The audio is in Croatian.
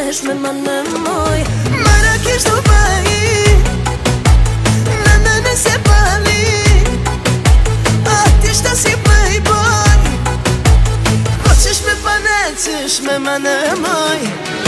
ćeš me, ma nemoj. Marrakeš, Dubai, na mene se pali. A ti šta si playboy? Hoćeš me pa nećeš me, ma nemoj.